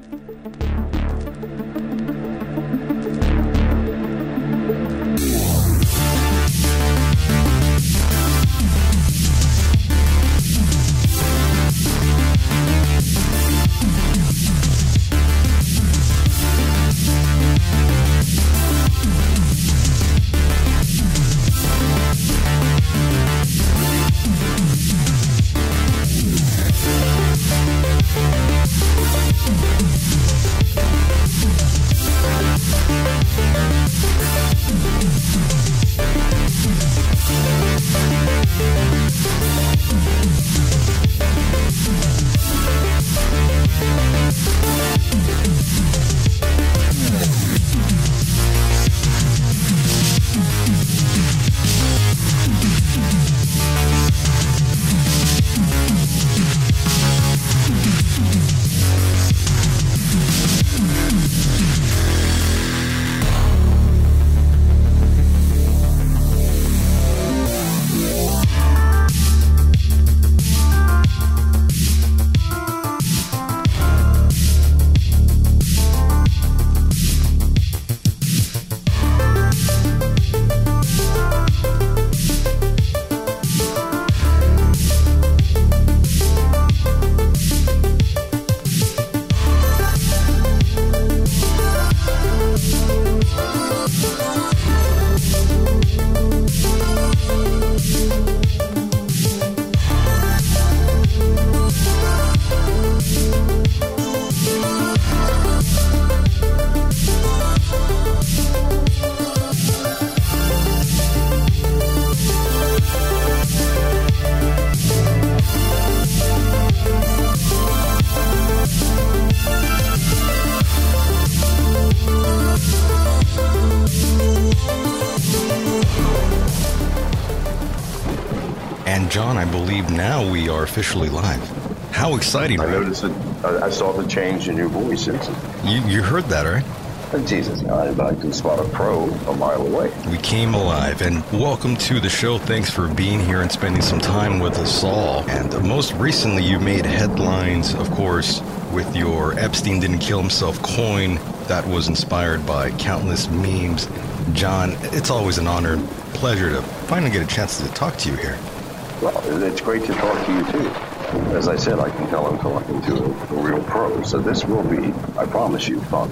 And John, I believe now we are officially live. How exciting! I noticed it. I saw the change in your voice. You heard that, right? Jesus, I can spot a pro a mile away. We came alive, and welcome to the show. Thanks for being here and spending some time with us all. And most recently, you made headlines, of course, with your Epstein didn't kill himself coin that was inspired by countless memes. John, it's always an honor and pleasure to finally get a chance to talk to you here. Well, it's great to talk to you, too. As I said, I can tell I'm talking to a real pro, so this will be, I promise you, fun.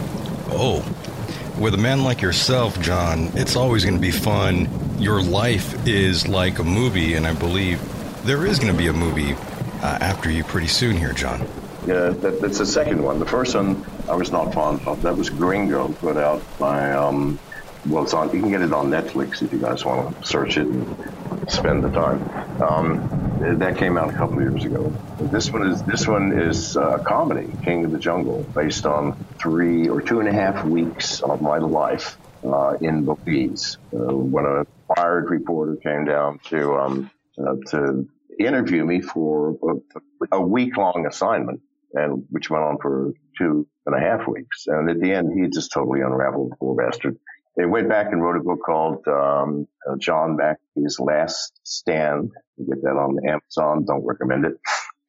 Oh, with a man like yourself, John, it's always going to be fun. Your life is like a movie, and I believe there is going to be a movie after you pretty soon here, John. Yeah, that's the second one. The first one I was not fond of. That was Gringo, put out by, well, it's on. You can get it on Netflix if you guys want to search it and spend the time. That came out a couple of years ago. This one is a comedy, King of the Jungle, based on 3 or 2.5 weeks of my life in Belize. When a fired reporter came down to interview me for a week-long assignment, and which went on for 2.5 weeks. And at the end, he just totally unraveled, the poor bastard. They went back and wrote a book called John Mackey's Last Stand. You get that on Amazon. Don't recommend it.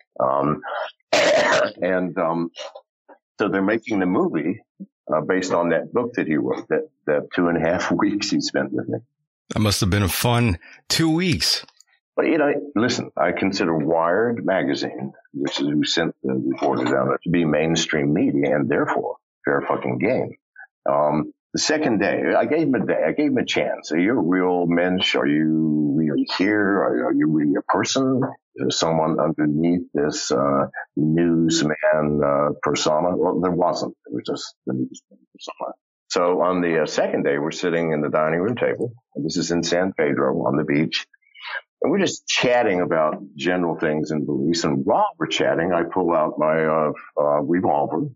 So they're making the movie based on that book that he wrote, that 2.5 weeks he spent with me. That must have been a fun 2 weeks. But, listen, I consider Wired magazine, which is who sent the reporter down there, to be mainstream media and therefore fair fucking game. The second day, I gave him a chance. Are you a real mensch? Are you really here? Are you really a person? Is someone underneath this newsman persona? Well, there wasn't. It was just the newsman persona. So on the second day, we're sitting in the dining room table. This is in San Pedro on the beach. And we're just chatting about general things in Belize. And while we're chatting, I pull out my revolver.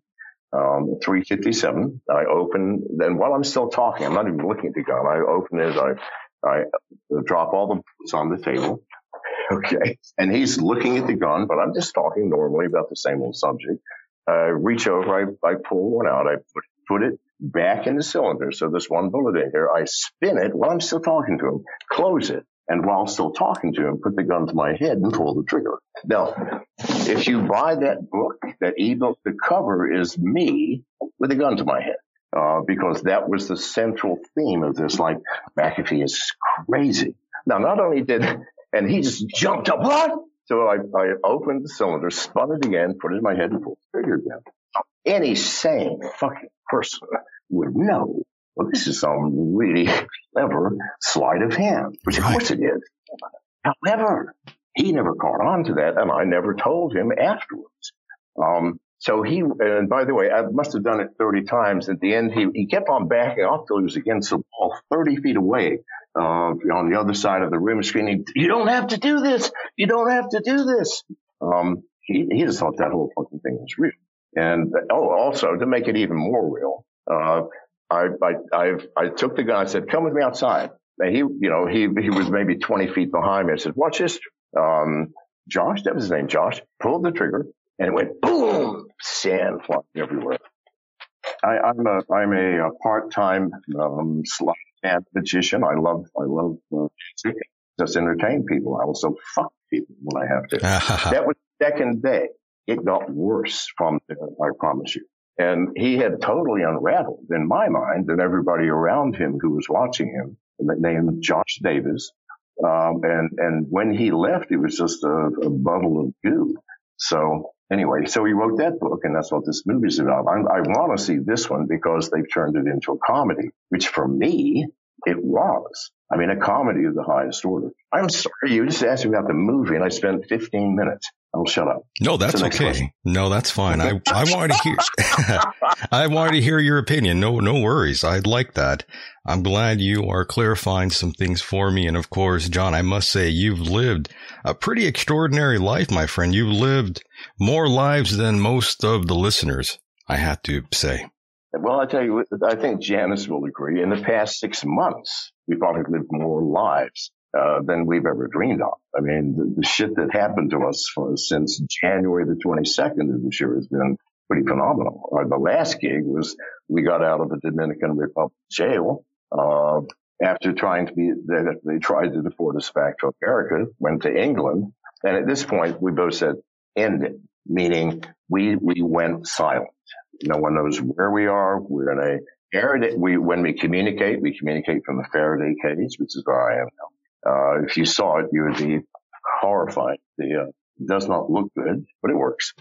357. I open, then while I'm still talking, I'm not even looking at the gun. I open it. I drop all the bullets on the table. Okay. And he's looking at the gun, but I'm just talking normally about the same old subject. Reach over. I pull one out. I put it back in the cylinder. So there's one bullet in here. I spin it while I'm still talking to him, close it, and while still talking to him, put the gun to my head and pull the trigger. Now, if you buy that book, that ebook, the cover is me with a gun to my head. Because that was the central theme of this, like, McAfee is crazy. Now, not only and he just jumped up, what? So I opened the cylinder, spun it again, put it in my head, and pulled the trigger down. Any sane fucking person would know, well, this is some really clever sleight of hand, which of course it is. However, he never caught on to that, and I never told him afterwards. So and by the way, I must have done it 30 times. At the end, he kept on backing off till he was against the wall, 30 feet away, on the other side of the room, screaming, "You don't have to do this! You don't have to do this!" He just thought that whole fucking thing was real. And also to make it even more real, I took the gun. I said, "Come with me outside." And he was maybe 20 feet behind me. I said, "Watch this." Josh, that was his name, Josh, pulled the trigger. And it went boom, sand flying everywhere. I'm a part-time sleight of hand magician. I love just entertain people. I also fuck people when I have to. That was the second day. It got worse from there, I promise you. And he had totally unraveled in my mind, and everybody around him who was watching him, named Josh Davis. And when he left, it was just a bundle of goo. So anyway, so he wrote that book, and that's what this movie's about. I want to see this one because they've turned it into a comedy, which for me, it was. I mean, a comedy of the highest order. I'm sorry, you just asked me about the movie, and I spent 15 minutes. I'll shut up. No, that's okay. Question. No, that's fine. I wanted to hear, I wanted to hear your opinion. No worries. I'd like that. I'm glad you are clarifying some things for me. And of course, John, I must say you've lived a pretty extraordinary life, my friend. You've lived more lives than most of the listeners, I have to say. Well, I tell you, I think Janice will agree. In the past 6 months, we've probably lived more lives than we've ever dreamed of. I mean, the shit that happened to us since January the 22nd of this year has been pretty phenomenal. The last gig was we got out of the Dominican Republic jail after they tried to deport us back to America, went to England, and at this point we both said end it, meaning we went silent. No one knows where we are. We're in a Faraday. When we communicate from the Faraday cage, which is where I am now. If you saw it, you would be horrified. It does not look good, but it works.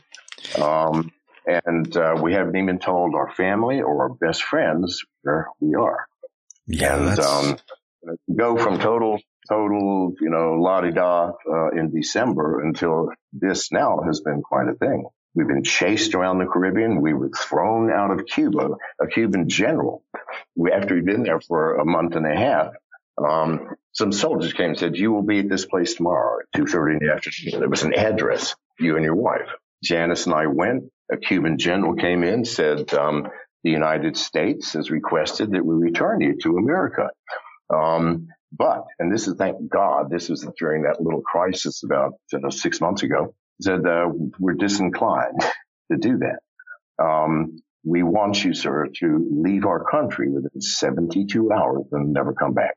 And we haven't even told our family or our best friends where we are. Yeah, and go from total, la-di-da in December until this now has been quite a thing. We've been chased around the Caribbean. We were thrown out of Cuba, a Cuban general. After we'd been there for a month and a half, some soldiers came and said, "You will be at this place tomorrow at 2:30 in the afternoon." There was an address, you and your wife. Janice and I went. A Cuban general came in, said, the United States has requested that we return you to America. But, and this is, thank God, this was during that little crisis about 6 months ago, said, we're disinclined to do that. We want you, sir, to leave our country within 72 hours and never come back.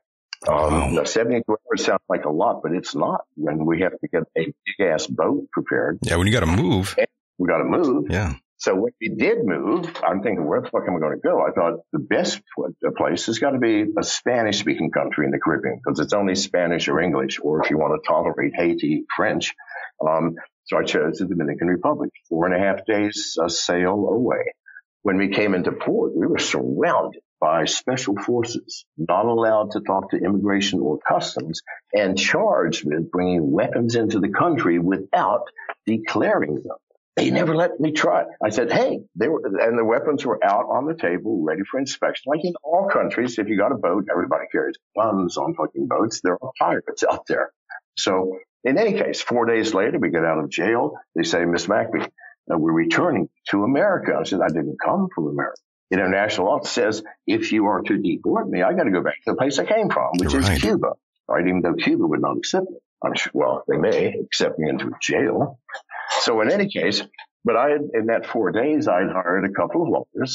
72 hours sounds like a lot, but it's not when we have to get a big ass boat prepared. Yeah, when you got to move. We got to move. Yeah. So when we did move, I'm thinking, where the fuck am I going to go? I thought the best place has got to be a Spanish-speaking country in the Caribbean because it's only Spanish or English, or if you want to tolerate Haiti, French. So I chose the Dominican Republic. 4.5 days sail away. When we came into port, we were surrounded by special forces, not allowed to talk to immigration or customs, and charged with bringing weapons into the country without declaring them. They never let me try. I said, hey, and the weapons were out on the table, ready for inspection. Like in all countries, if you got a boat, everybody carries guns on fucking boats. There are pirates out there. So in any case, 4 days later, we get out of jail. They say, Miss McAfee, we're returning to America. I said, I didn't come from America. International law says if you are to deport me, I got to go back to the place I came from, which is Cuba. Right? Even though Cuba would not accept me. I'm sure, well, they may accept me into jail. So in any case, but in that 4 days, I'd hired a couple of lawyers.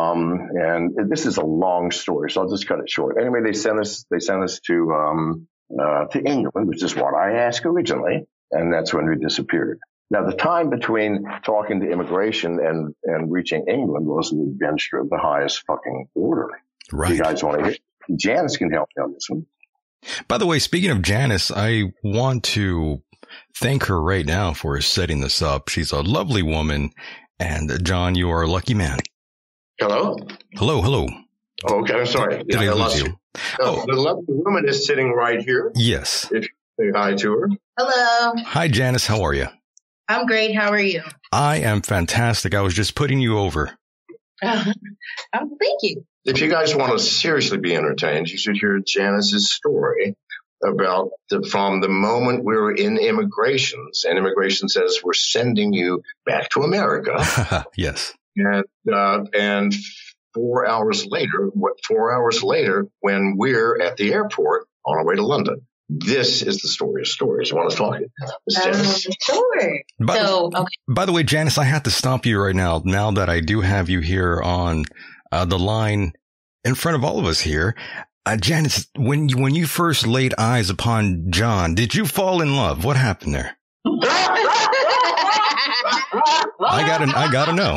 And this is a long story, so I'll just cut it short. Anyway, they sent us to, to England, which is what I asked originally, and that's when we disappeared. Now, the time between talking to immigration and reaching England was an adventure of the highest fucking order. Right. You guys want to hear? Janice can help me on this one. By the way, speaking of Janice, I want to thank her right now for setting this up. She's a lovely woman. And John, you are a lucky man. Hello? Hello. Okay, I'm sorry. Did I lose you? Oh, the lovely woman is sitting right here. Yes. If you say hi to her. Hello. Hi, Janice. How are you? I'm great. How are you? I am fantastic. I was just putting you over. Thank you. If you guys want to seriously be entertained, you should hear Janice's story about from the moment we were in immigrations, and immigration says we're sending you back to America. Yes. And 4 hours later, when we're at the airport on our way to London. This is the story of stories. You want to talk? Sure. By the way, Janice, I have to stop you right now. Now that I do have you here on the line in front of all of us here, Janice, when you first laid eyes upon John, did you fall in love? What happened there? I gotta know.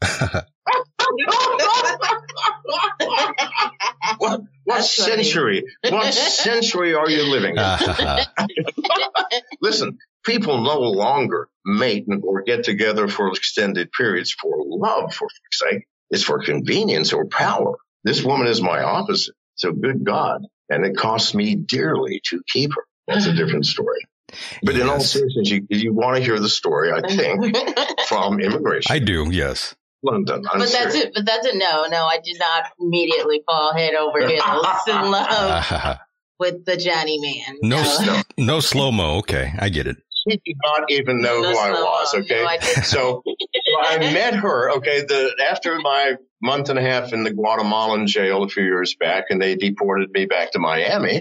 What century? What century are you living in? Listen, people no longer mate or get together for extended periods for love, for fuck's sake. It's for convenience or power. This woman is my opposite. So good God. And it cost me dearly to keep her. That's a different story. But in all seriousness, you want to hear the story, I think, from immigration. I do, yes. London. But that's it. No, I did not immediately fall head over heels in love with the Johnny man. No slow-mo. Okay, I get it. She did not even know who I was, okay? No, so I met her, okay, after my month and a half in the Guatemalan jail a few years back, and they deported me back to Miami.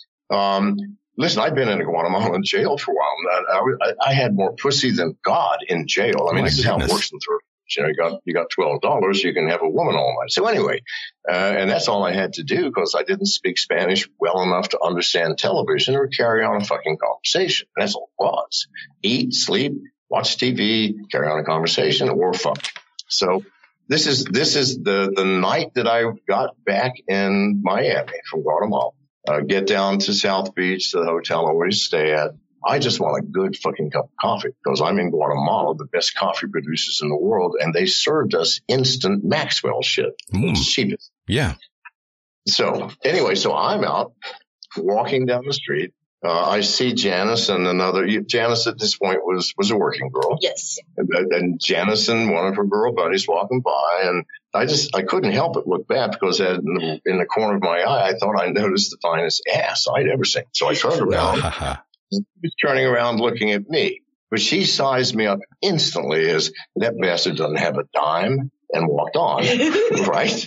Listen, I'd been in a Guatemalan jail for a while. I had more pussy than God in jail. I mean, this is how it works in third. You know, you got $12, you can have a woman all night. So anyway, and that's all I had to do because I didn't speak Spanish well enough to understand television or carry on a fucking conversation. And that's all it was. Eat, sleep, watch TV, carry on a conversation, or fuck. So this is the night that I got back in Miami from Guatemala. Get down to South Beach, the hotel I always stay at. I just want a good fucking cup of coffee because I'm in Guatemala, the best coffee producers in the world, and they served us instant Maxwell shit. Cheapest. Yeah. So anyway, I'm out walking down the street. I see Janice and Janice at this point was a working girl. Yes. And Janice and one of her girl buddies walking by, and I couldn't help but look back because in the corner of my eye, I thought I noticed the finest ass I'd ever seen. So I turned around. She was turning around looking at me, but she sized me up instantly as that bastard doesn't have a dime and walked on, right?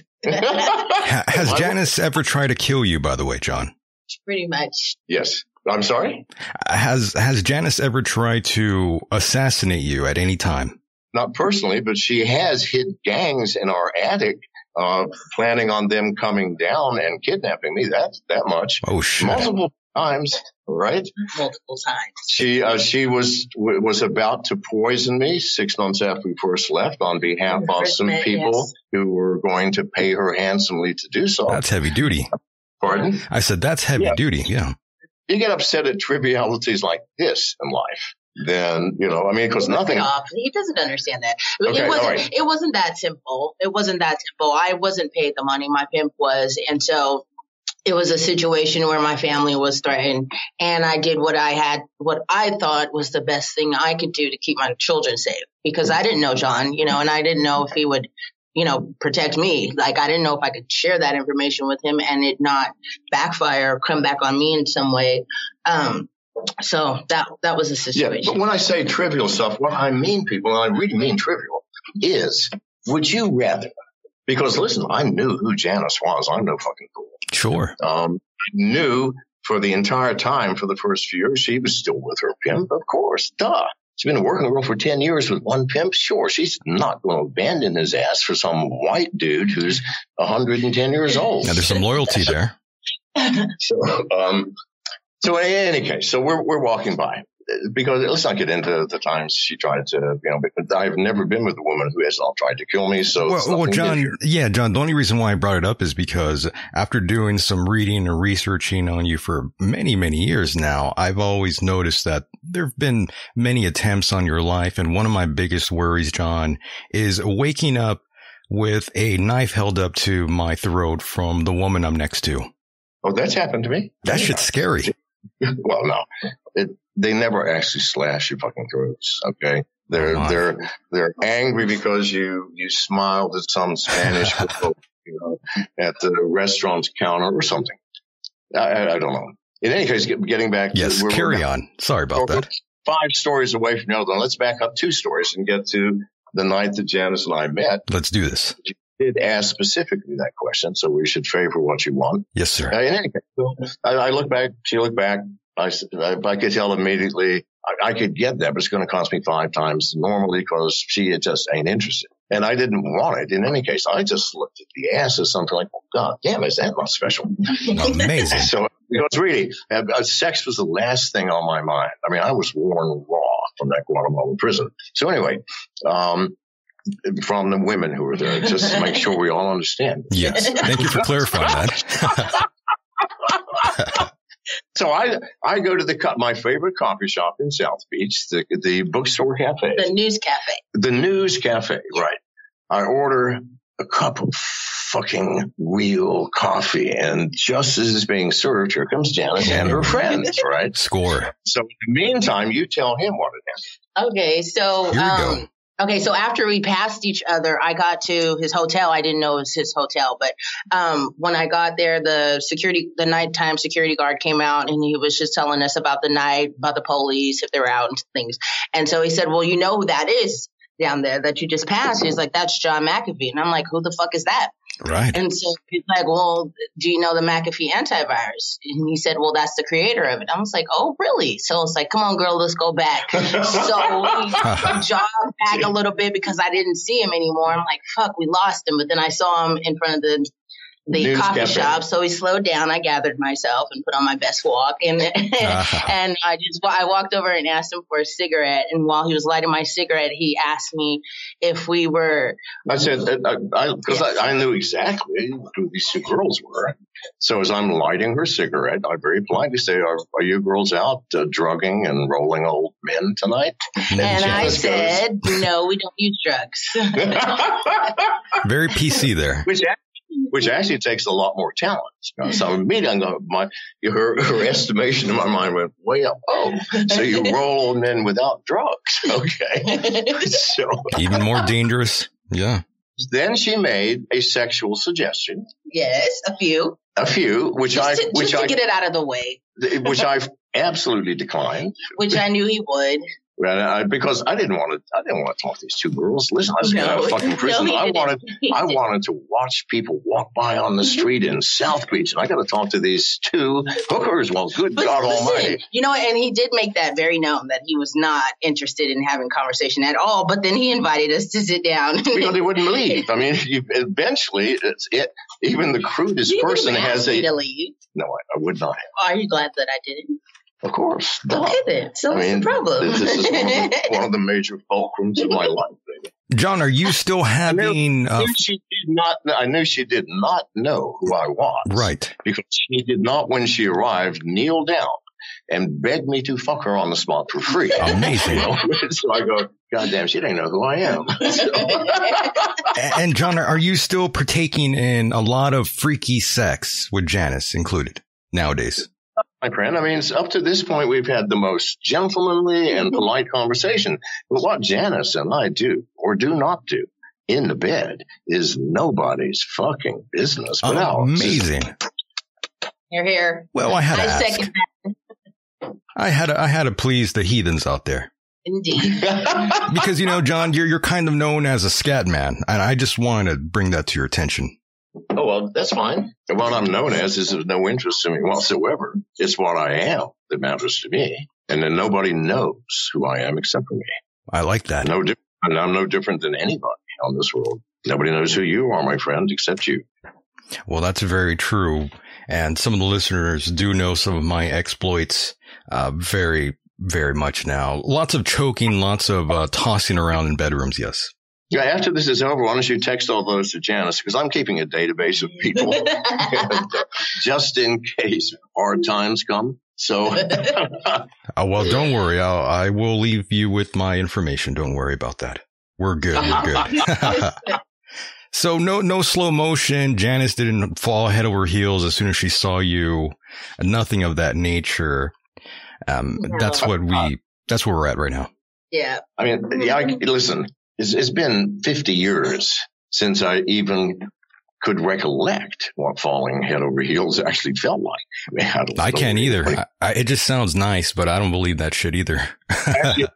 Has Janice ever tried to kill you, by the way, John? Pretty much. Yes. I'm sorry? Has Janice ever tried to assassinate you at any time? Not personally, but she has hid gangs in our attic, planning on them coming down and kidnapping me. That's that much. Oh, shit. Multiple times. Right? Multiple times. She was about to poison me 6 months after we first left on behalf of some people who were going to pay her handsomely to do so. That's heavy duty. Pardon? I said that's heavy duty. Yeah. You get upset at trivialities like this in life. Then, because nothing. He doesn't understand that. Okay, it wasn't that simple. I wasn't paid the money. My pimp was. And so it was a situation where my family was threatened, and I did what I thought was the best thing I could do to keep my children safe, because I didn't know John, and I didn't know if he would, protect me. Like, I didn't know if I could share that information with him and it not backfire or come back on me in some way. So that was the situation. Yeah, but when I say trivial stuff, what I mean, people, and I really mean trivial, is would you rather? Because listen, I knew who Janice was. I'm no fucking fool. Sure. Knew for the entire time, for the first few years, she was still with her pimp. Of course. Duh. She's been a working girl for 10 years with one pimp. Sure. She's not going to abandon his ass for some white dude who's 110 years old. Now, there's some loyalty there. So in any case, so we're walking by. Because let's not get into the times she tried to, because I've never been with a woman who has all tried to kill me. So, well, John, John, the only reason why I brought it up is because after doing some reading and researching on you for many, many years now, I've always noticed that there have been many attempts on your life. And one of my biggest worries, John, is waking up with a knife held up to my throat from the woman I'm next to. Oh, that's happened to me. That shit's scary. Well, no. They never actually slash your fucking throats, okay? They're angry because you smiled at some Spanish people, at the restaurant's counter or something. I don't know. In any case, getting back. Yes, carry on. Sorry about that. 5 stories away from the other one. Let's back up 2 stories and get to the night that Janice and I met. Let's do this. You did ask specifically that question, so we should favor what you want. Yes, sir. In any case, I look back. She looked back. I could tell immediately I could get that, but it's going to cost me 5 times normally because she just ain't interested. And I didn't want it. In any case, I just looked at the ass as something like, oh, God damn, is that not special? Amazing. So, it's really, sex was the last thing on my mind. I mean, I was worn raw from that Guatemalan prison. So anyway, from the women who were there, just to make sure we all understand. Yes. Thank you for clarifying that. So I go to my favorite coffee shop in South Beach, the Bookstore Cafe. The News Cafe. The News Cafe, right. I order a cup of fucking real coffee, and just as it's being served, here comes Janice and her friends, right? Score. So in the meantime, you tell him what it is. Okay, so here we go. Okay, so after we passed each other, I got to his hotel. I didn't know it was his hotel, but when I got there, the nighttime security guard came out and he was just telling us about the night, about the police, if they were out and things. And so he said, well, you know who that is down there that you just passed? He's like, that's John McAfee. And I'm like, who the fuck is that? Right. And so he's like, well, do you know the McAfee antivirus? And he said, well, that's the creator of it. I was like, oh, really? So it's like, come on, girl, let's go back. So we jogged back a little bit because I didn't see him anymore. I'm like, fuck, we lost him. But then I saw him in front of the coffee shop. So he slowed down. I gathered myself and put on my best walk. And and I walked over and asked him for a cigarette. And while he was lighting my cigarette, he asked me if we were. I said, because I knew exactly who these 2 girls were. So as I'm lighting her cigarette, I very politely say, are you girls out drugging and rolling old men tonight? And I said, no, we don't use drugs. Very PC there. Which actually takes a lot more talent. So immediately, her estimation in my mind went way up. Oh, so you roll old men without drugs? Okay, so even more dangerous. Yeah. Then she made a sexual suggestion. Yes, a few, which to get it out of the way, which I absolutely declined. Which I knew he would. Because I didn't want to talk to these 2 girls. Listen, I was going to fucking prison. I wanted to watch people walk by on the street in South Beach, and I got to talk to these 2 hookers. Well, good God Almighty! And he did make that very known that he was not interested in having conversation at all. But then he invited us to sit down because they wouldn't leave. I mean, eventually, even the crudest person has a. To leave. No, I would not have. Are you glad that I didn't? Of course. Okay, then. So what's the problem? This is one of the major fulcrums of my life, baby. John, are you still having... I knew she did not know who I was. Right. Because she did not, when she arrived, kneel down and beg me to fuck her on the spot for free. Amazing. So I go, God damn, she didn't know who I am. And John, are you still partaking in a lot of freaky sex with Janice included nowadays? My friend, I mean, up to this point, we've had the most gentlemanly and polite conversation. But what Janice and I do or do not do in the bed is nobody's fucking business but ours. Amazing. You're here. Well, I had to ask. Second that. I had to please the heathens out there. Indeed. Because, John, you're kind of known as a scat man, and I just wanted to bring that to your attention. Oh, well, that's fine. What I'm known as is of no interest to me whatsoever. It's what I am that matters to me. And then nobody knows who I am except for me. I like that. And I'm no different than anybody on this world. Nobody knows who you are, my friend, except you. Well, that's very true. And some of the listeners do know some of my exploits very, very much now. Lots of choking, lots of tossing around in bedrooms, yes. Yeah, after this is over, why don't you text all those to Janice? Because I'm keeping a database of people just in case hard times come. So, well, don't worry. I will leave you with my information. Don't worry about that. We're good. We're good. So no slow motion. Janice didn't fall head over heels as soon as she saw you. Nothing of that nature. No. That's where we're at right now. Yeah. I mean, listen, it's been 50 years since I even could recollect what falling head over heels actually felt like. I mean, I can't either. It just sounds nice, but I don't believe that shit either. Actually,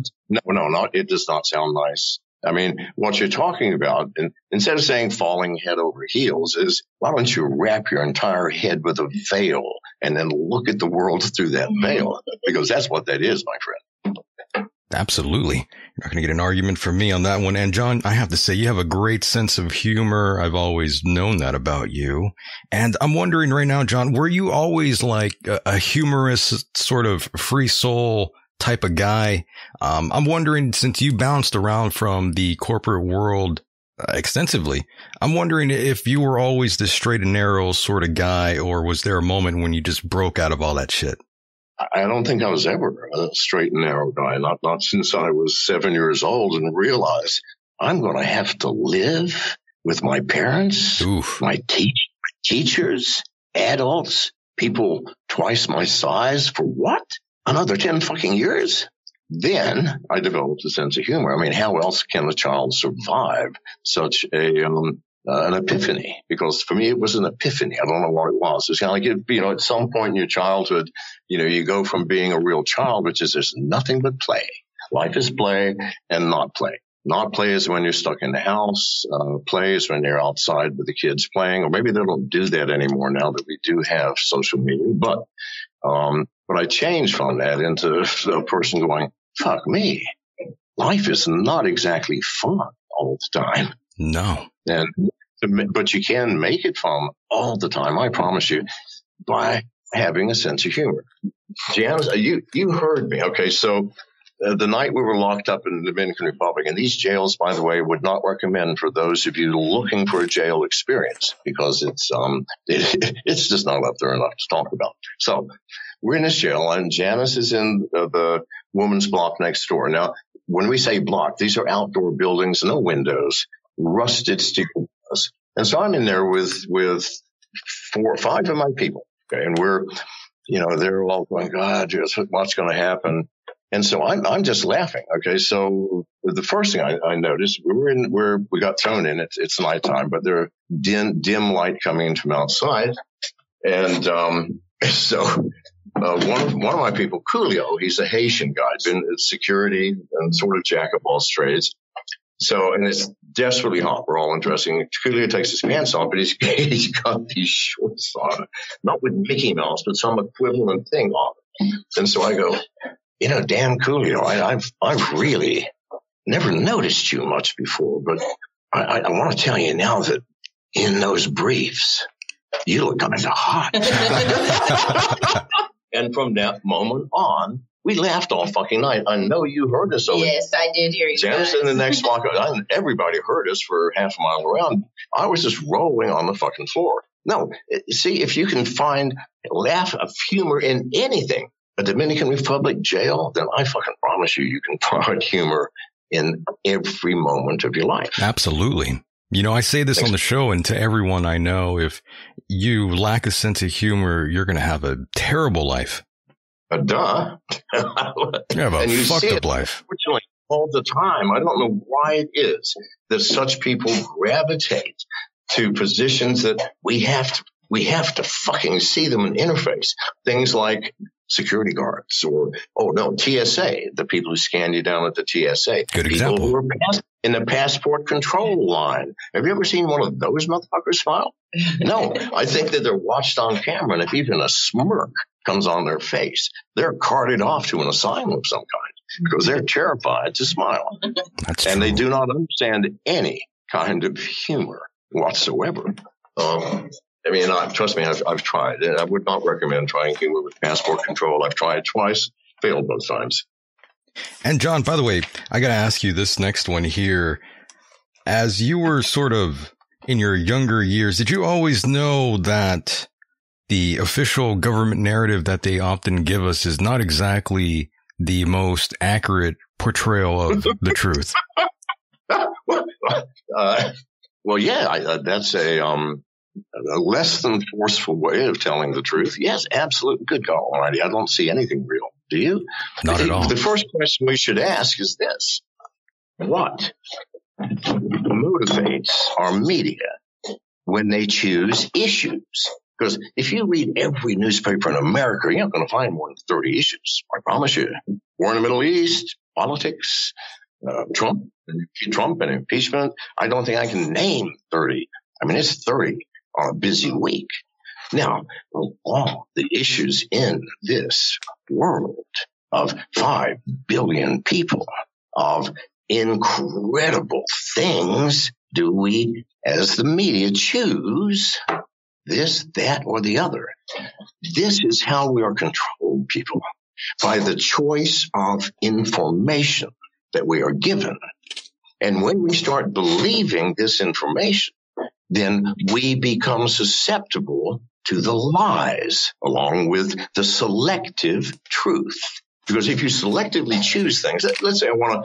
it does not sound nice. I mean, what you're talking about, instead of saying falling head over heels, is why don't you wrap your entire head with a veil and then look at the world through that veil? Because that's what that is, my friend. Absolutely. You're not going to get an argument from me on that one. And John, I have to say, you have a great sense of humor. I've always known that about you. And I'm wondering right now, John, were you always like a humorous sort of free soul type of guy? I'm wondering, since you bounced around from the corporate world extensively, I'm wondering if you were always this straight and narrow sort of guy, or was there a moment when you just broke out of all that shit? I don't think I was ever a straight and narrow guy, not since I was 7 years old and realized I'm going to have to live with my parents, my teachers, adults, people twice my size for what? Another 10 fucking years? Then I developed a sense of humor. I mean, how else can a child survive such an epiphany? Because for me, it was an epiphany. I don't know what it was. It's kind of like, at some point in your childhood, you go from being a real child, which is there's nothing but play. Life is play and not play. Not play is when you're stuck in the house. Play is when you're outside with the kids playing, or maybe they don't do that anymore now that we do have social media. But I changed from that into a person going, fuck me. Life is not exactly fun all the time. No. But you can make it fun all the time, I promise you, by having a sense of humor. Janice, you heard me. Okay, so the night we were locked up in the Dominican Republic, and these jails, by the way, would not recommend for those of you looking for a jail experience, because it's just not up there enough to talk about. So we're in this jail, and Janice is in the woman's block next door. Now, when we say block, these are outdoor buildings, no windows, rusted steel windows. And so I'm in there with 4 or 5 of my people. Okay, and we're, they're all going, God, what's going to happen? And so I'm just laughing. Okay, so the first thing I noticed, we got thrown in. It's nighttime, but there's dim light coming in from outside, and so one of my people, Coolio, he's a Haitian guy, been at security and sort of jack of all trades. So, and it's desperately hot. We're all undressing. Coolio takes his pants off, but he's got these shorts on, not with Mickey Mouse, but some equivalent thing on. And so I go, damn Coolio, I've really never noticed you much before, but I want to tell you now that in those briefs, you look kind of hot. And from that moment on, we laughed all fucking night. I know you heard us over. Yes, I did hear you. Janice in the next block, everybody heard us for half a mile around. I was just rolling on the fucking floor. No, see, if you can find laugh of humor in anything, a Dominican Republic jail, then I fucking promise you can find humor in every moment of your life. Absolutely. I say this on the show, and to everyone I know, if you lack a sense of humor, you're going to have a terrible life. Duh. You have a fucked up life. Unfortunately, all the time. I don't know why it is that such people gravitate to positions that we have to fucking see them in interface. Things like security guards or, TSA, the people who scan you down at the TSA. Good example. People who are in the passport control line. Have you ever seen one of those motherfuckers file? No, I think that they're watched on camera, and if even a smirk comes on their face, they're carted off to an asylum of some kind because they're terrified to smile. That's and true. They do not understand any kind of humor whatsoever. I mean, trust me, I've tried. And I would not recommend trying Humor with passport control. I've tried twice, failed both times. And John, by the way, I got to ask you this next one here. As you were sort of in your younger years, did you always know that the official government narrative that they often give us is not exactly the most accurate portrayal of the truth? Well, yeah, that's a less than forceful way of telling the truth. Yes, absolutely. Good call, Alrighty. I don't see anything real. Do you? Not at all. The first question we should ask is this. What motivates our media when they choose issues? Because if you read every newspaper in America, you're not going to find more than 30 issues. I promise you. War in the Middle East, politics, Trump and impeachment. I don't think I can name 30. I mean, it's 30 on a busy week. Now, all the issues in this world of 5 billion people, of incredible things, do we, as the media, choose this, that, or the other? This is how we are controlled, people, by the choice of information that we are given. And when we start believing this information, then we become susceptible to the lies along with the selective truth. Because if you selectively choose things, let's say I want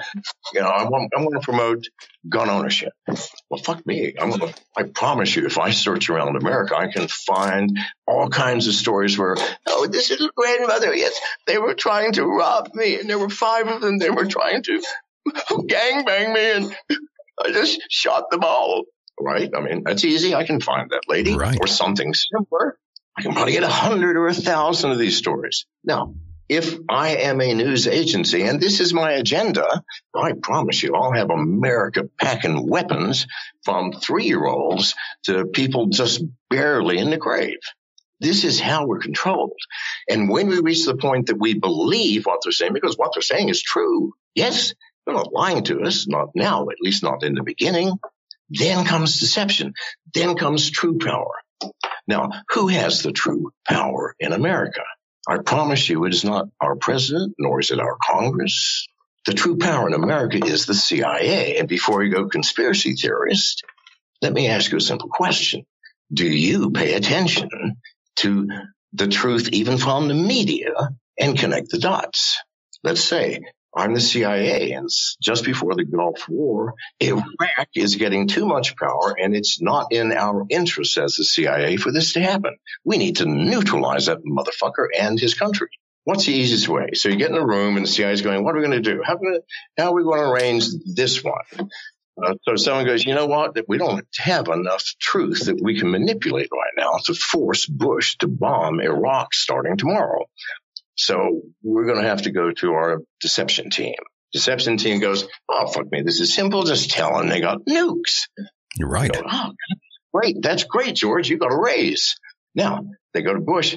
to promote gun ownership. Well, fuck me. I promise you, if I search around America, I can find all kinds of stories where, oh, this little grandmother, yes, they were trying to rob me, and there were 5 of them. They were trying to gangbang me, and I just shot them all. Right? I mean, that's easy. I can find that lady, right, or something similar. I can probably get 100 or 1,000 of these stories. Now, if I am a news agency and this is my agenda, I promise you I'll have America packing weapons from 3-year-olds to people just barely in the grave. This is how we're controlled. And when we reach the point that we believe what they're saying, because what they're saying is true, yes, they're not lying to us, not now, at least not in the beginning. Then comes deception. Then comes true power. Now, who has the true power in America? I promise you it is not our president, nor is it our Congress. The true power in America is the CIA. And before you go conspiracy theorist, let me ask you a simple question. Do you pay attention to the truth even from the media and connect the dots? Let's say I'm the CIA, and just before the Gulf War, Iraq is getting too much power, and it's not in our interest as the CIA for this to happen. We need to neutralize that motherfucker and his country. What's the easiest way? So you get in a room, and the CIA is going, what are we going to do? How are we going to arrange this one? So someone goes, you know what? We don't have enough truth that we can manipulate right now to force Bush to bomb Iraq starting tomorrow. So we're going to have to go to our deception team. Deception team goes, oh, fuck me. This is simple. Just tell them they got nukes. You're right. Go, oh, great. That's great, George. You got a raise. Now they go to Bush.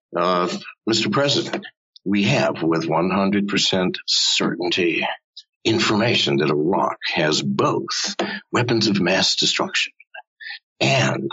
Mr. President, we have with 100% certainty information that Iraq has both weapons of mass destruction and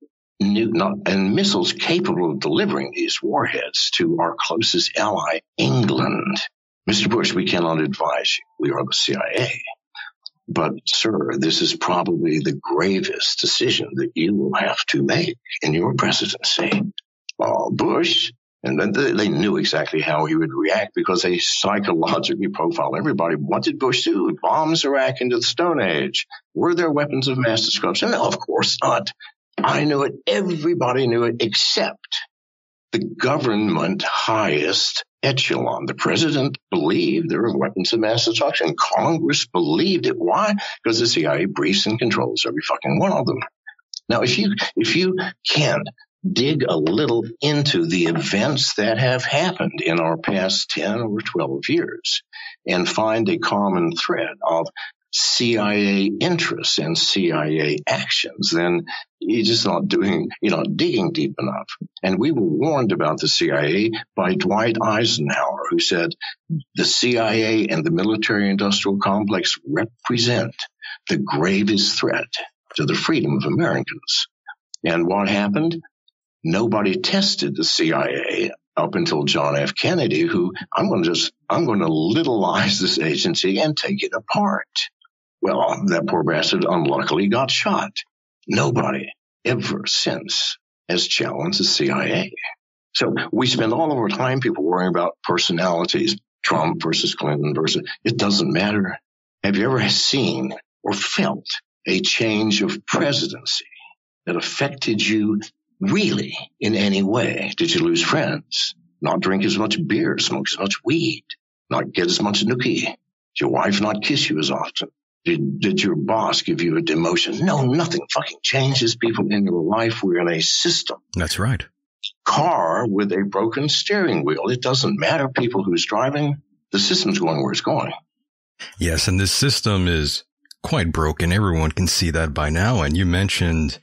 missiles capable of delivering these warheads to our closest ally, England. Mr. Bush, we cannot advise you. We are the CIA. But, sir, this is probably the gravest decision that you will have to make in your presidency. Bush, and then they knew exactly how he would react because they psychologically profiled everybody. What did Bush do? Bombs Iraq into the Stone Age. Were there weapons of mass destruction? No, of course not. I knew it. Everybody knew it except the government highest echelon. The president believed there were weapons of mass destruction. Congress believed it. Why? Because the CIA briefs and controls every fucking one of them. Now, if you can dig a little into the events that have happened in our past 10 or 12 years and find a common thread of CIA interests and CIA actions, then you're not digging deep enough. And we were warned about the CIA by Dwight Eisenhower, who said the CIA and the military-industrial complex represent the gravest threat to the freedom of Americans. And what happened? nobody tested the CIA up until John F. Kennedy, who I'm going to littleize this agency and take it apart. Well, that poor bastard unluckily got shot. Nobody ever since has challenged the CIA. So we spend all of our time, people worrying about personalities, Trump versus Clinton versus, it doesn't matter. Have you ever seen or felt a change of presidency that affected you really in any way? Did you lose friends? Not drink as much beer, smoke as much weed, not get as much nookie? Did your wife not kiss you as often? Did your boss give you a demotion? No, nothing fucking changes people in your life. We're in a system. That's right. Car with a broken steering wheel. It doesn't matter people who's driving. The system's going where it's going. Yes, and this system is quite broken. Everyone can see that by now. And you mentioned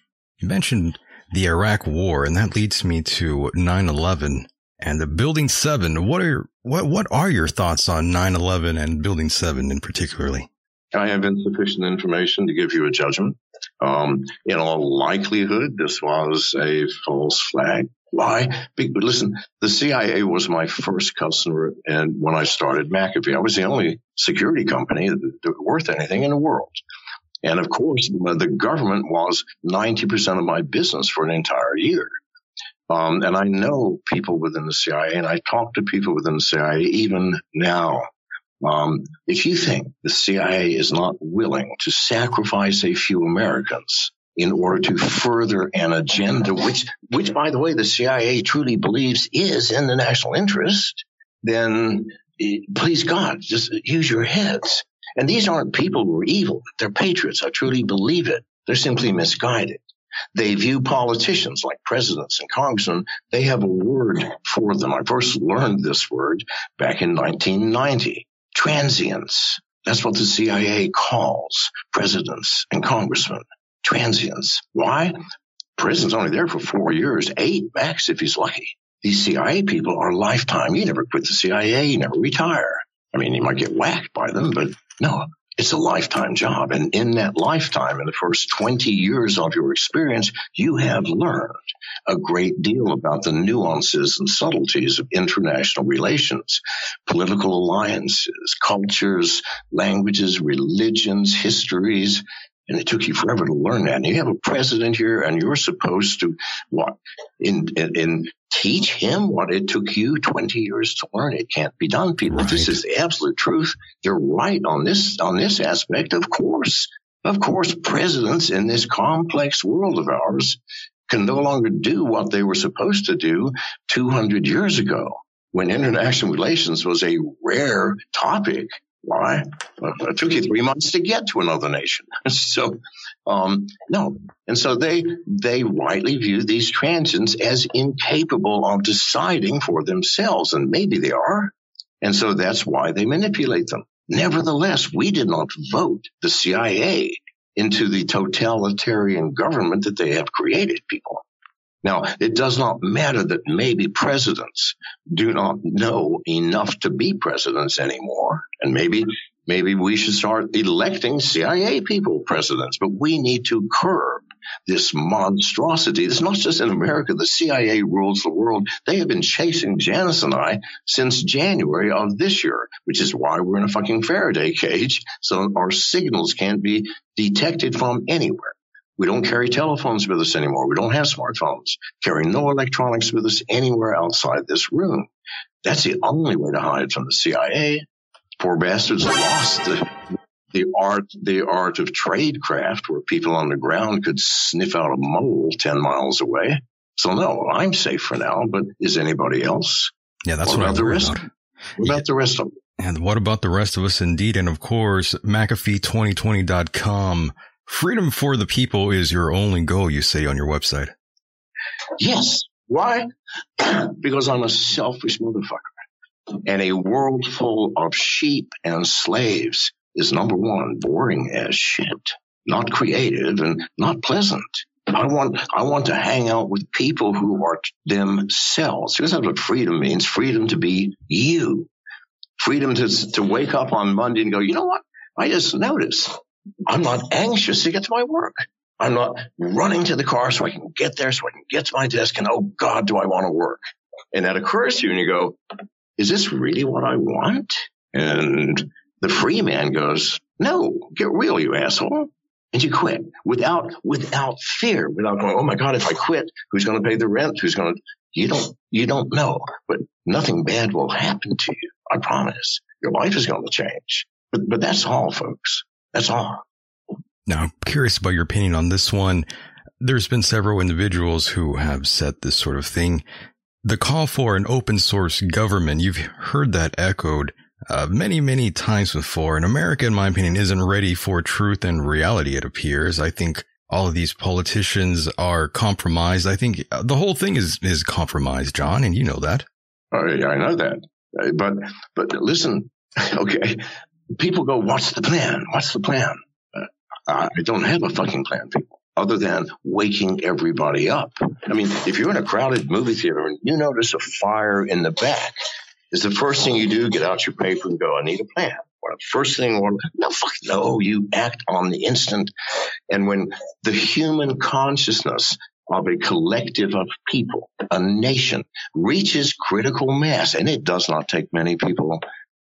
the Iraq War, and that leads me to 9/11 and the Building 7. What are your thoughts on 9/11 and Building 7 in particularly? I have insufficient information to give you a judgment. In all likelihood, this was a false flag. Why? Because, listen, the CIA was my first customer, and when I started McAfee, I was the only security company that was worth anything in the world. And of course, the government was 90% of my business for an entire year. And I know people within the CIA, and I talk to people within the CIA even now. If you think the CIA is not willing to sacrifice a few Americans in order to further an agenda, which, by the way, the CIA truly believes is in the national interest, then please God, just use your heads. And these aren't people who are evil. They're patriots. I truly believe it. They're simply misguided. They view politicians like presidents and congressmen. They have a word for them. I first learned this word back in 1990. Transients. That's what the CIA calls presidents and congressmen. Transients. Why? President's only there for 4 years, 8 max if he's lucky. These CIA people are lifetime. You never quit the CIA. You never retire. I mean, you might get whacked by them, but no, it's a lifetime job. And in that lifetime, in the first 20 years of your experience, you have learned a great deal about the nuances and subtleties of international relations, political alliances, cultures, languages, religions, histories. And it took you forever to learn that. And you have a president here, and you're supposed to teach him what it took you 20 years to learn. It can't be done, people. Right. This is the absolute truth. You're right on this aspect. Of course, presidents in this complex world of ours can no longer do what they were supposed to do 200 years ago, when international relations was a rare topic. Why? It took you 3 months to get to another nation. So, no. And so they rightly view these transients as incapable of deciding for themselves, and maybe they are. And so that's why they manipulate them. Nevertheless, we did not vote the CIA into the totalitarian government that they have created, people. Now, it does not matter that maybe presidents do not know enough to be presidents anymore. And maybe we should start electing CIA people presidents. But we need to curb this monstrosity. It's not just in America. The CIA rules the world. They have been chasing Janice and I since January of this year, which is why we're in a fucking Faraday cage, so our signals can't be detected from anywhere. We don't carry telephones with us anymore. We don't have smartphones. Carry no electronics with us anywhere outside this room. That's the only way to hide from the CIA. Poor bastards lost the art of tradecraft, where people on the ground could sniff out a mole 10 miles away. So no, I'm safe for now, but is anybody else? Yeah, that's what I'm worried about. What about the rest of them? And what about the rest of us indeed? And of course, McAfee2020.com. Freedom for the people is your only goal, you say on your website. Yes. Why? Because I'm a selfish motherfucker. And a world full of sheep and slaves is, number one, boring as shit, not creative and not pleasant. I want to hang out with people who are themselves. Because that's what freedom means. Freedom to be you. Freedom to wake up on Monday and go, you know what? I just noticed I'm not anxious to get to my work. I'm not running to the car so I can get there, so I can get to my desk, and oh God, do I want to work? And that occurs to you and you go, is this really what I want? And the free man goes, no, get real, you asshole. And you quit without fear, without going, oh my God, if I quit, who's going to pay the rent? You don't know, but nothing bad will happen to you. I promise. Your life is going to change. But that's all, folks. That's all. Now, I'm curious about your opinion on this one. There's been several individuals who have said this sort of thing. The call for an open source government, you've heard that echoed many, many times before. And America, in my opinion, isn't ready for truth and reality, it appears. I think all of these politicians are compromised. I think the whole thing is compromised, John, and you know that. I know that. But listen, okay, people go, what's the plan? What's the plan? I don't have a fucking plan, people, other than waking everybody up. I mean, if you're in a crowded movie theater and you notice a fire in the back, is the first thing you do get out your paper and go, I need a plan. Or the first thing, no, you act on the instant. And when the human consciousness of a collective of people, a nation, reaches critical mass, and it does not take many people,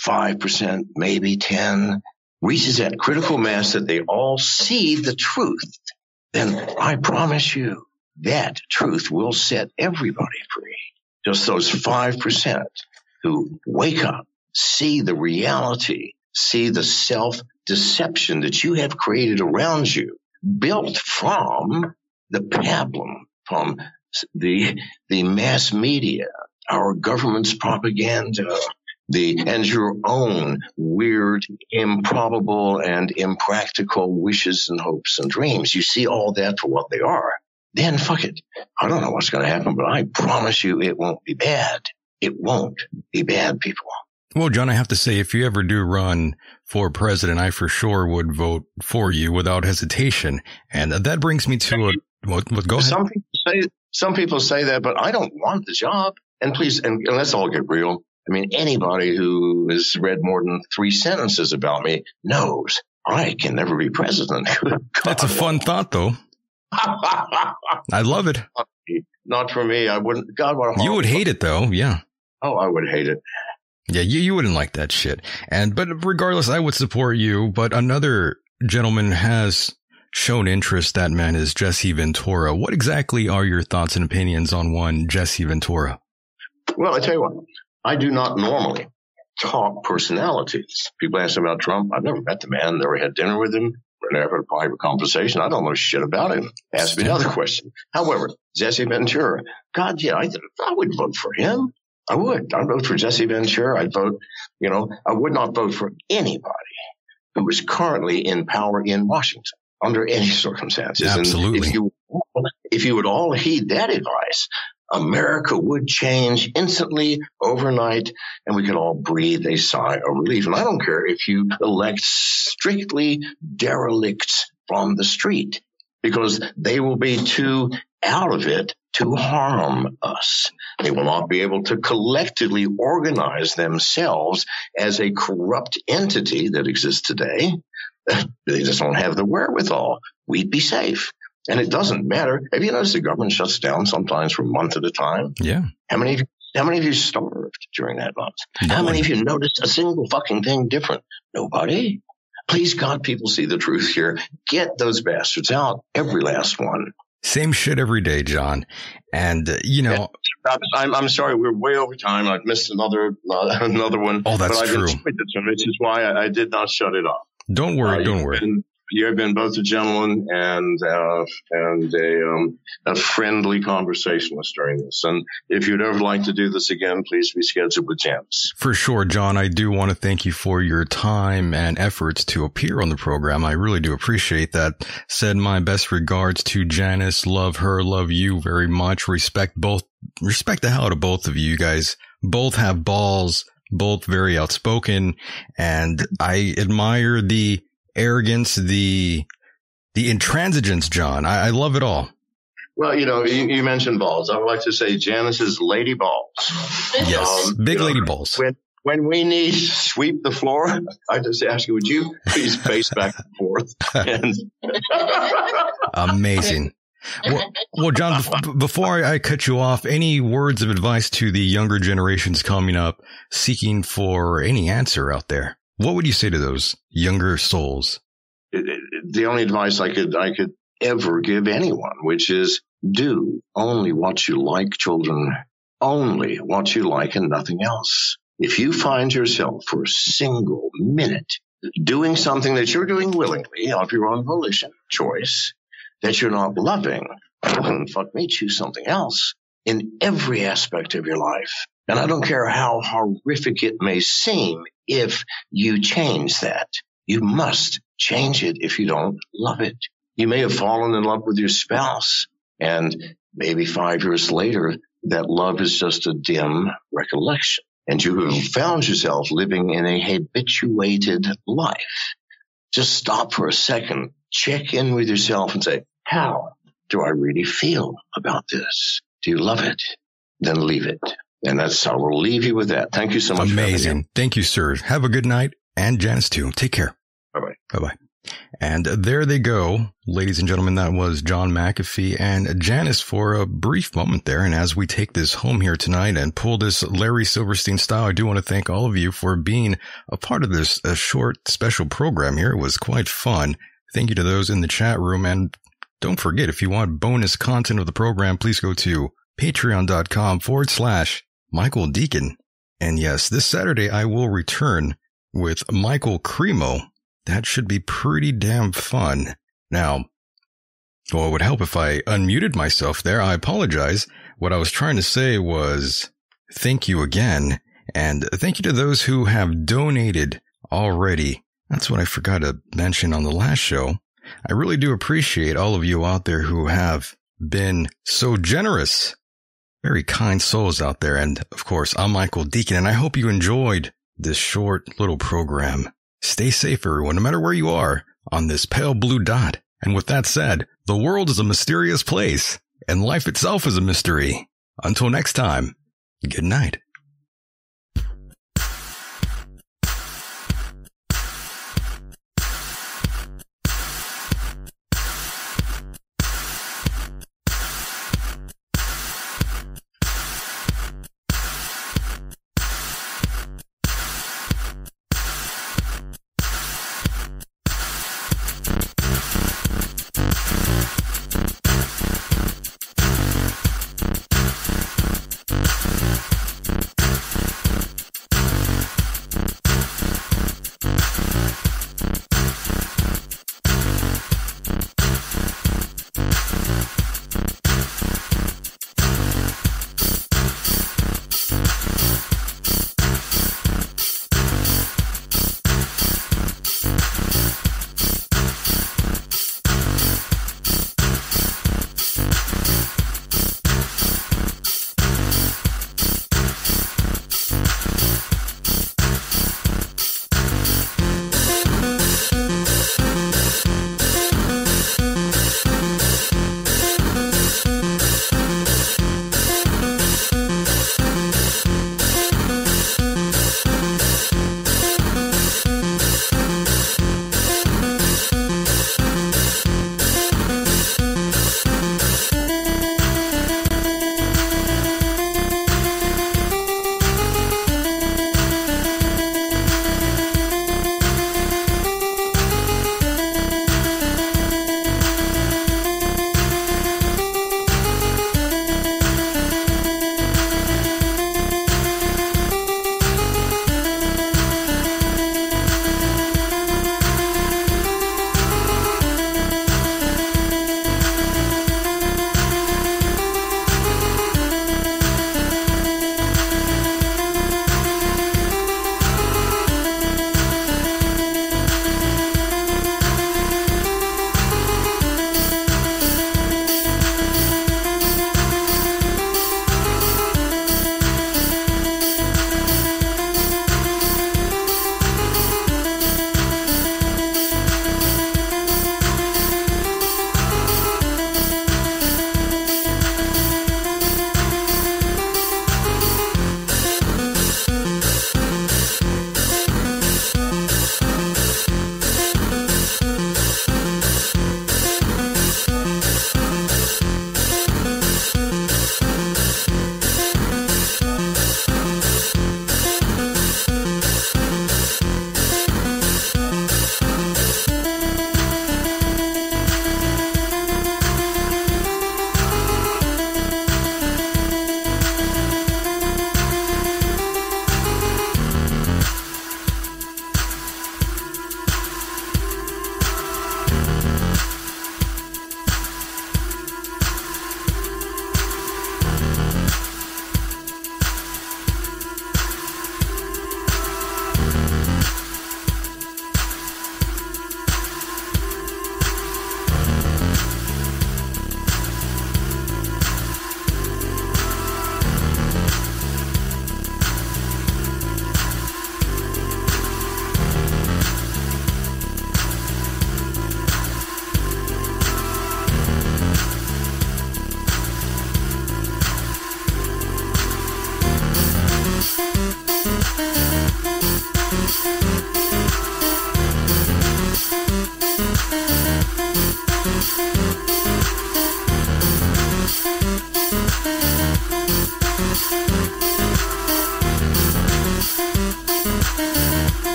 5%, maybe 10%, reaches that critical mass that they all see the truth, then I promise you that truth will set everybody free. Just those 5% who wake up, see the reality, see the self-deception that you have created around you, built from the pablum, from the mass media, our government's propaganda, and your own weird, improbable, and impractical wishes and hopes and dreams. You see all that for what they are. Then fuck it. I don't know what's going to happen, but I promise you it won't be bad. It won't be bad, people. Well, John, I have to say, if you ever do run for president, I for sure would vote for you without hesitation. And that brings me to go ahead. Some people say that, but I don't want the job. And please, and let's all get real. I mean, anybody who has read more than 3 sentences about me knows I can never be president. That's a fun thought, though. I love it. Not for me. I wouldn't. God, what a you would hate it, though. Yeah. Oh, I would hate it. Yeah, you wouldn't like that shit. But regardless, I would support you. But another gentleman has shown interest. That man is Jesse Ventura. What exactly are your thoughts and opinions on one Jesse Ventura? Well, I tell you what. I do not normally talk personalities. People ask about Trump. I've never met the man, never had dinner with him, never had a private conversation. I don't know shit about him. Ask me another question. However, Jesse Ventura, God, yeah, I would vote for him. I would. I'd vote for Jesse Ventura. I'd vote, I would not vote for anybody who is currently in power in Washington under any circumstances. Absolutely. And if you would all heed that advice, America would change instantly, overnight, and we could all breathe a sigh of relief. And I don't care if you elect strictly derelicts from the street, because they will be too out of it to harm us. They will not be able to collectively organize themselves as a corrupt entity that exists today. They just don't have the wherewithal. We'd be safe. And it doesn't matter. Have you noticed the government shuts down sometimes for a month at a time? Yeah. How many of you starved during that month? How many of you noticed a single fucking thing different? Nobody. Please, God, people see the truth here. Get those bastards out. Every last one. Same shit every day, John. And, I'm sorry. We're way over time. I've missed another one. Oh, that's true. Which is why I did not shut it off. Don't worry. Don't worry. You have been both a gentleman and a friendly conversationalist during this. And if you'd ever like to do this again, please reschedule with Janice. For sure, John. I do want to thank you for your time and efforts to appear on the program. I really do appreciate that. Send my best regards to Janice. Love her. Love you very much. Respect the hell out of both of you. You guys both have balls, both very outspoken. And I admire the arrogance, the intransigence, John. I love it all. Well, you mentioned balls. I would like to say Janice's lady balls. Yes, big lady balls. When we need to sweep the floor, I just ask you, would you please pace back and forth? Amazing. Well, John, before I cut you off, any words of advice to the younger generations coming up seeking for any answer out there? What would you say to those younger souls? The only advice I could ever give anyone, which is do only what you like, children, only what you like and nothing else. If you find yourself for a single minute doing something that you're doing willingly of your own volition, choice, that you're not loving, well, fuck me, choose something else in every aspect of your life. And I don't care how horrific it may seem if you change that. You must change it if you don't love it. You may have fallen in love with your spouse, and maybe 5 years later, that love is just a dim recollection. And you have found yourself living in a habituated life. Just stop for a second, check in with yourself and say, how do I really feel about this? Do you love it? Then leave it. And I will leave you with that. Thank you so much. Amazing. Thank you, sir. Have a good night. And Janice too. Take care. Bye-bye. Bye-bye. And there they go. Ladies and gentlemen, that was John McAfee and Janice for a brief moment there. And as we take this home here tonight and pull this Larry Silverstein style, I do want to thank all of you for being a part of this short special program here. It was quite fun. Thank you to those in the chat room. And don't forget, if you want bonus content of the program, please go to patreon.com/Michael Deacon. And yes, this Saturday I will return with Michael Cremo. That should be pretty damn fun. Now, well, it would help if I unmuted myself there. I apologize. What I was trying to say was thank you again. And thank you to those who have donated already. That's what I forgot to mention on the last show. I really do appreciate all of you out there who have been so generous. Very kind souls out there. And of course, I'm Michael Deacon, and I hope you enjoyed this short little program. Stay safe, everyone, no matter where you are on this pale blue dot. And with that said, the world is a mysterious place, and life itself is a mystery. Until next time, good night.